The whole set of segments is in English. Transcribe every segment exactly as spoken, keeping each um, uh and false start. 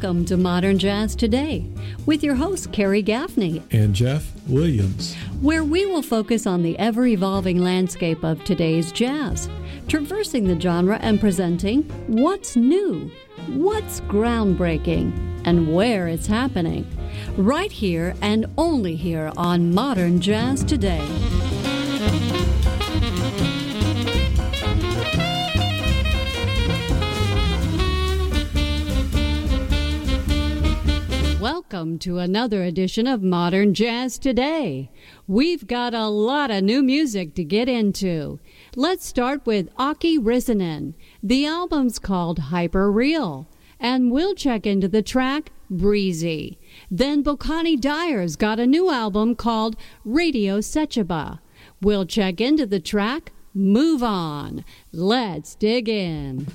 Welcome to Modern Jazz Today with your host, Carrie Gaffney and Jeff Williams, where we will focus on the ever-evolving landscape of today's jazz, traversing the genre and presenting what's new, what's groundbreaking, and where it's happening, right here and only here on Modern Jazz Today. Welcome to another edition of Modern Jazz Today. We've got a lot of new music to get into. Let's start with Aki Rissanen. The album's called Hyper Real, and we'll check into the track Breezy. Then Bokani Dyer's got a new album called Radio Secheba. We'll check into the track Move On. Let's dig in.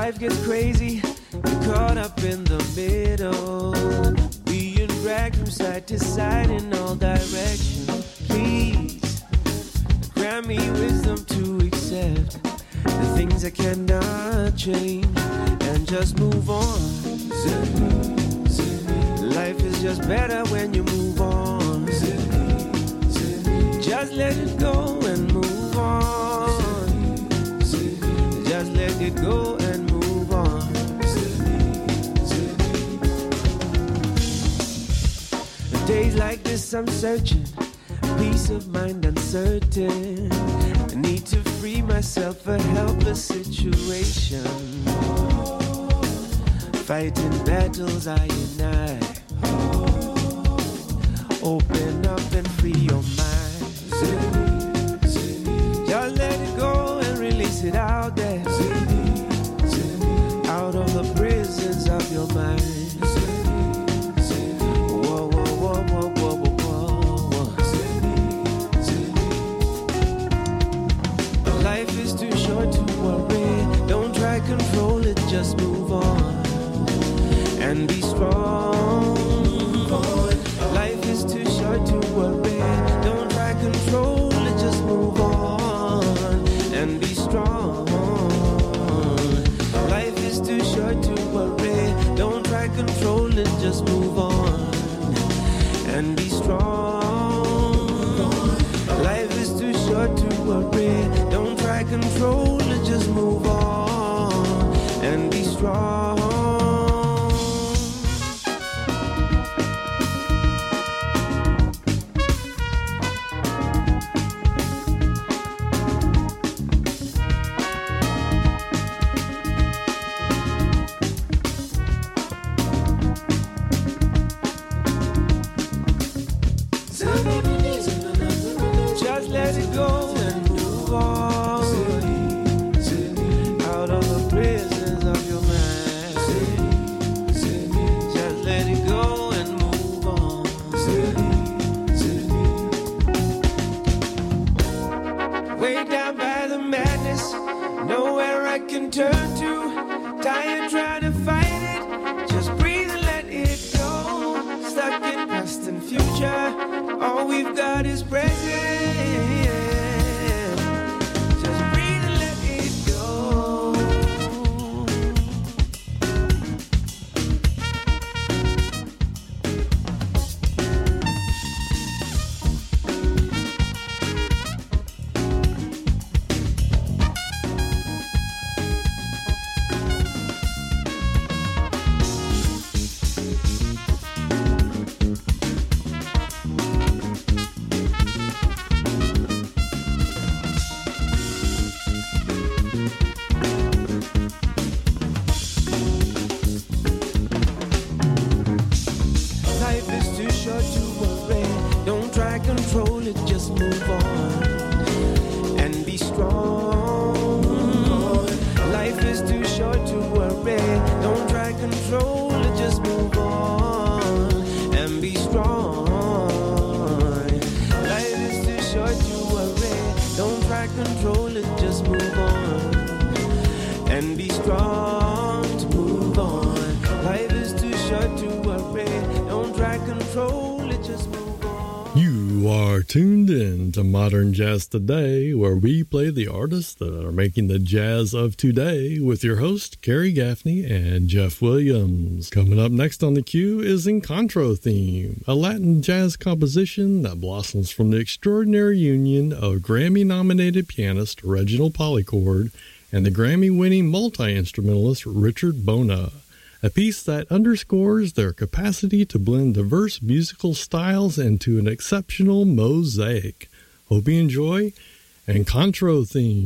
life gets crazy, you're caught up in the middle, being dragged from side to side in all directions. Please grant me wisdom to accept the things I cannot change and just move on. Life is just better when you move on. Just let it go and move on. Just let it go and move on. Days like this I'm searching, peace of mind uncertain. I need to free myself a helpless situation. Fighting battles I and I. Open up and free your mind. Just let it go and release it out there. Out of the prisons of your mind. Whoa, whoa, whoa, whoa, whoa, whoa, whoa. Life is too short to worry. Don't try control it, just move on. And be strong. Life is too short to worry. Don't try control it, just move on. And be strong. Life is too short to worry. Don't try control it, just move on. And be strong. Life is too short to worry. Don't try control it, just move on. And be strong. Tuned in to Modern Jazz Today, where we play the artists that are making the jazz of today with your host, Kerry Gaffney and Jeff Williams. Coming up next on the queue is Encontro Theme, a Latin jazz composition that blossoms from the extraordinary union of Grammy-nominated pianist Reginald Polychord and the Grammy-winning multi-instrumentalist Richard Bona. A piece that underscores their capacity to blend diverse musical styles into an exceptional mosaic. Hope you enjoy Encontro Theme.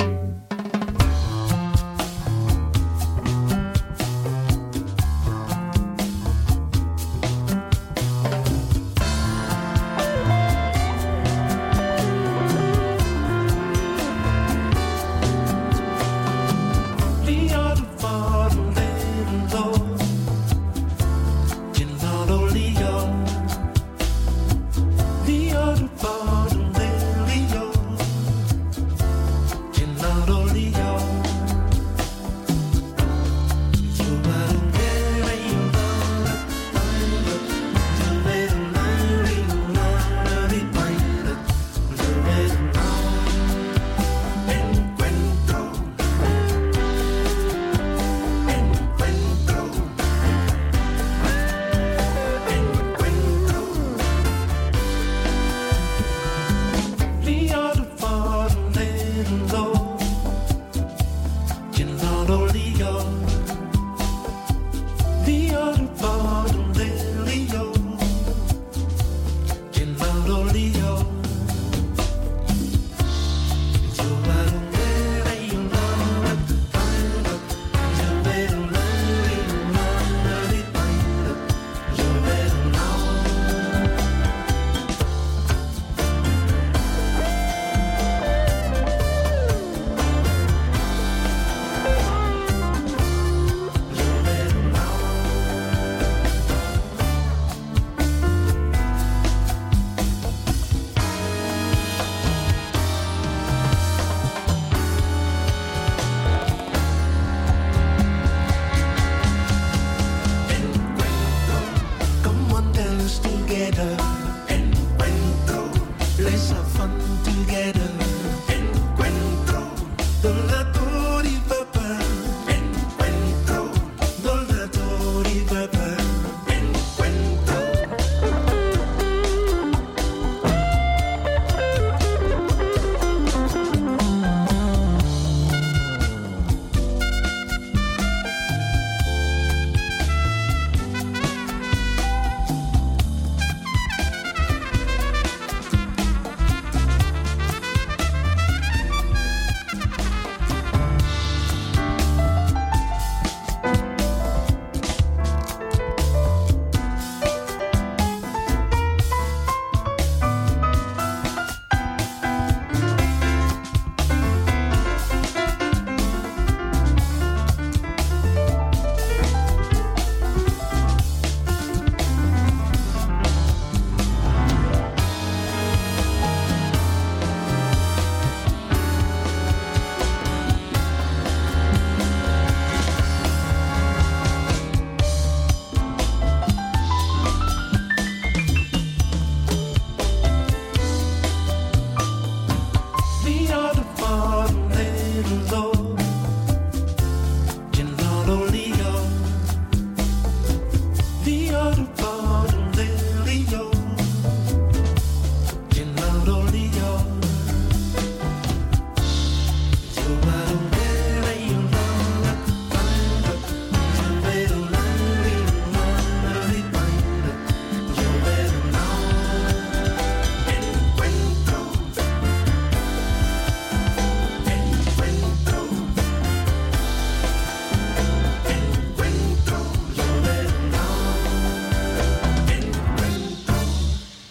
Not only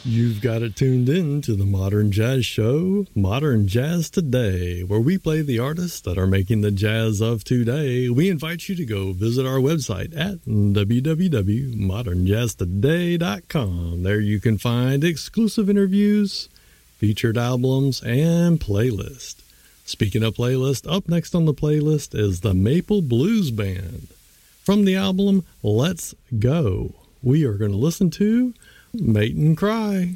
You've got it tuned in to the Modern Jazz Show, Modern Jazz Today, where we play the artists that are making the jazz of today. We invite you to go visit our website at w w w dot modern jazz today dot com. There you can find exclusive interviews, featured albums, and playlists. Speaking of playlist, up next on the playlist is the Maple Blues Band. From the album Let's Go, we are going to listen to Mate and Cry.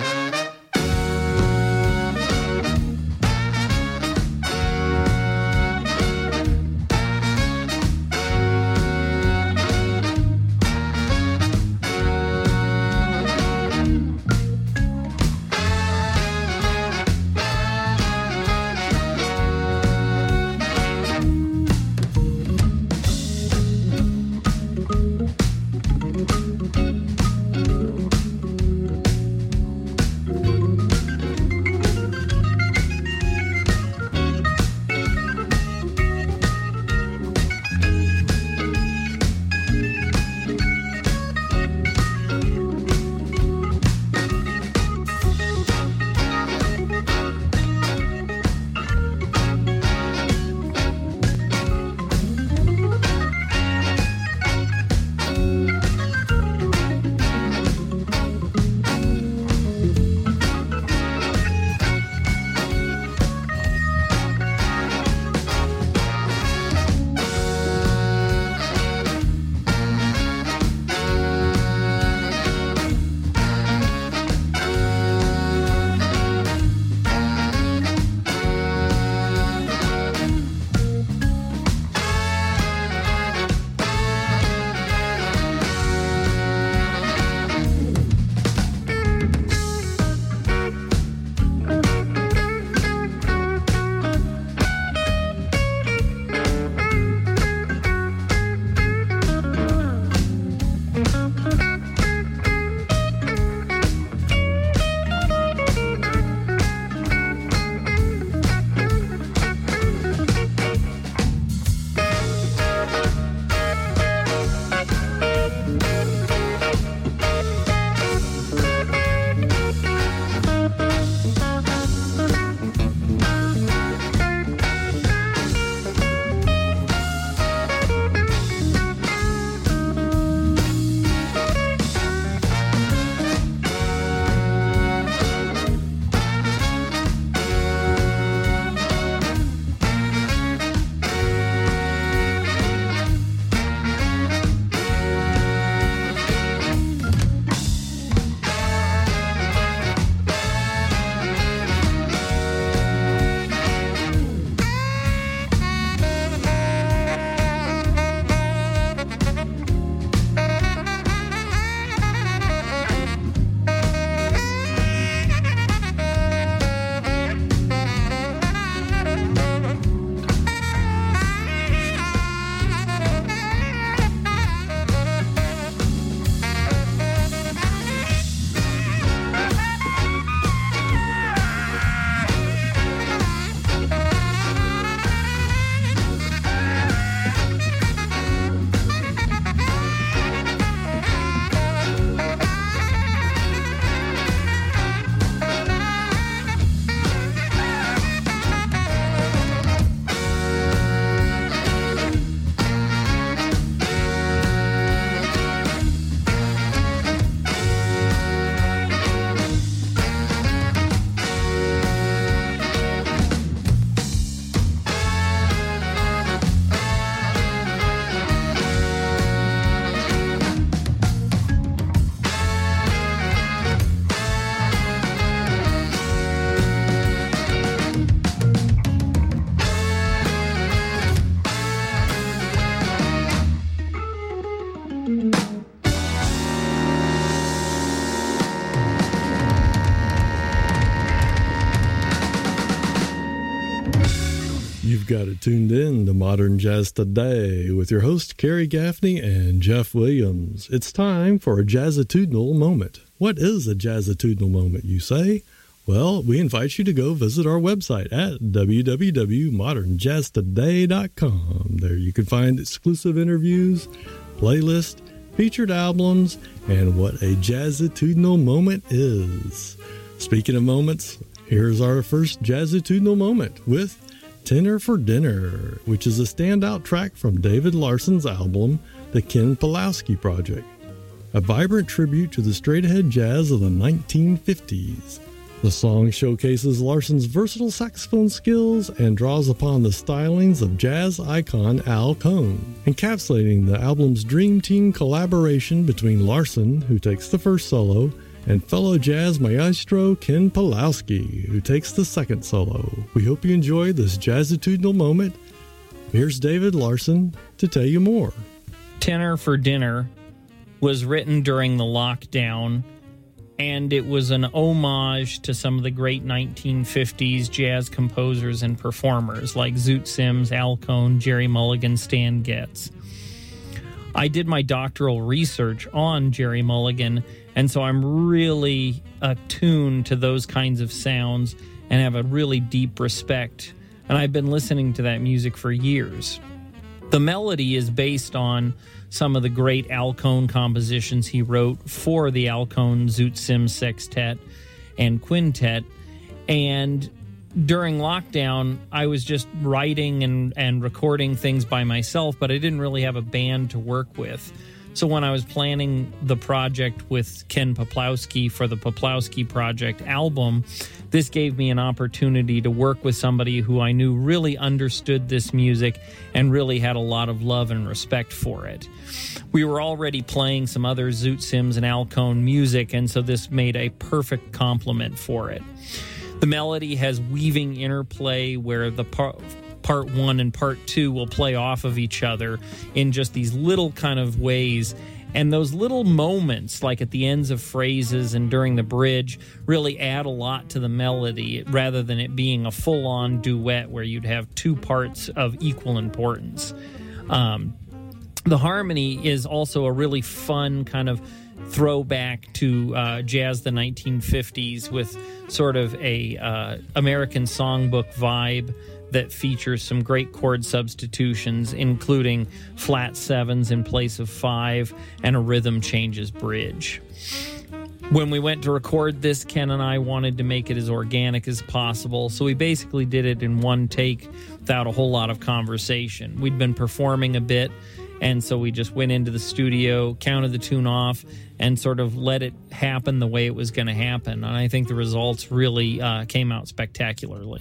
got it tuned in to Modern Jazz Today with your host, Kerry Gaffney and Jeff Williams. It's time for a jazzatudinal moment. What is a jazzatudinal moment, you say? Well, we invite you to go visit our website at w w w dot modern jazz today dot com. There you can find exclusive interviews, playlists, featured albums, and what a jazzitudinal moment is. Speaking of moments, here's our first jazzitudinal moment with Tenor for Dinner, which is a standout track from David Larson's album, The Ken Pulowski Project, a vibrant tribute to the straight-ahead jazz of the nineteen fifties. The song showcases Larson's versatile saxophone skills and draws upon the stylings of jazz icon Al Cohn, encapsulating the album's dream team collaboration between Larson, who takes the first solo, and fellow jazz maestro Ken Pulowski, who takes the second solo. We hope you enjoy this jazzitudinal moment. Here's David Larson to tell you more. Tenor for Dinner was written during the lockdown, and it was an homage to some of the great nineteen fifties jazz composers and performers like Zoot Sims, Al Cohn, Jerry Mulligan, Stan Getz. I did my doctoral research on Jerry Mulligan, and so I'm really attuned to those kinds of sounds and have a really deep respect. And I've been listening to that music for years. The melody is based on some of the great Al Cohn compositions he wrote for the Al Cohn Zoot Sims Sextet and Quintet. And during lockdown, I was just writing and, and recording things by myself, but I didn't really have a band to work with. So when I was planning the project with Ken Pulowski for the Pulowski Project album, this gave me an opportunity to work with somebody who I knew really understood this music and really had a lot of love and respect for it. We were already playing some other Zoot Sims and Al Cohn music, and so this made a perfect complement for it. The melody has weaving interplay where the part... Part one and part two will play off of each other in just these little kind of ways. And those little moments, like at the ends of phrases and during the bridge, really add a lot to the melody rather than it being a full-on duet where you'd have two parts of equal importance. Um, the harmony is also a really fun kind of throwback to uh, jazz the nineteen fifties with sort of a uh, American songbook vibe that features some great chord substitutions, including flat sevens in place of five and a rhythm changes bridge. When we went to record this, Ken and I wanted to make it as organic as possible, so we basically did it in one take without a whole lot of conversation. We'd been performing a bit, and so we just went into the studio, counted the tune off, and sort of let it happen the way it was going to happen. And I think the results really uh, came out spectacularly.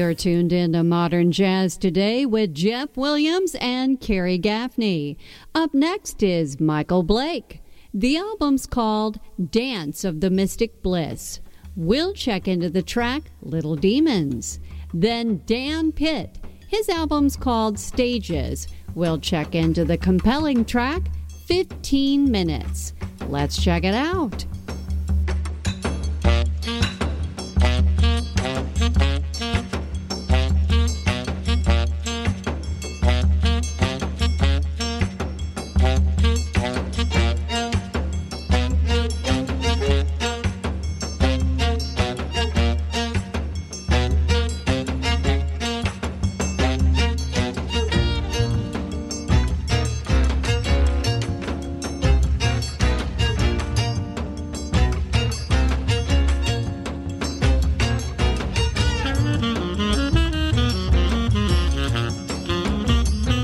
You're tuned into Modern Jazz Today with Jeff Williams and Carrie Gaffney. Up next is Michael Blake. The album's called Dance of the Mystic Bliss. We'll check into the track Little Demons. Then Dan Pitt. His album's called Stages. We'll check into the compelling track fifteen minutes. Let's check it out.